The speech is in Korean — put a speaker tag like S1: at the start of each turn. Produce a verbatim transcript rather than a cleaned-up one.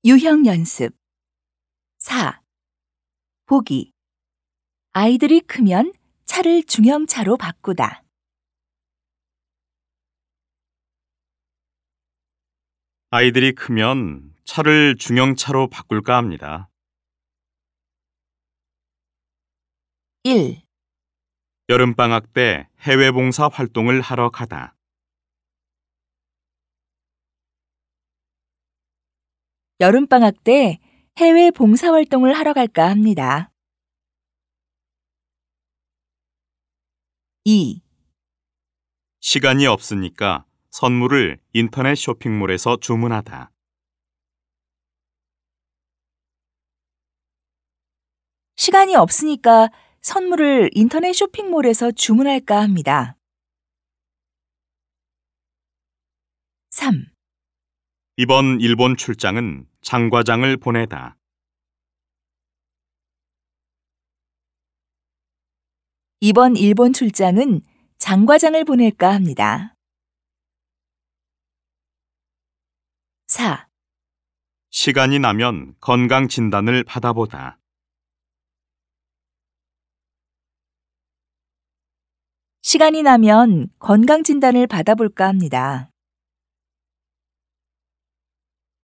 S1: 유형 연습. 사. 보기. 아이들이 크면 차를 중형차로 바꾸다.
S2: 아이들이 크면 차를 중형차로 바꿀까 합니다.
S1: 일.
S2: 여름방학 때 해외 봉사 활동을 하러 가다.
S1: 여름방학 때 해외 봉사활동을 하러 갈까 합니다. 이.
S2: 시간이 없으니까 선물을 인터넷 쇼핑몰에서 주문하다.
S1: 시간이 없으니까 선물을 인터넷 쇼핑몰에서 주문할까 합니다. 삼.
S2: 이번 일본 출장은 장과장을 보내다.
S1: 이번 일본 출장은 장과장을 보낼까 합니다. 사.
S2: 시간이 나면 건강 진단을 받아보다.
S1: 시간이 나면 건강진단을 받아볼까 합니다.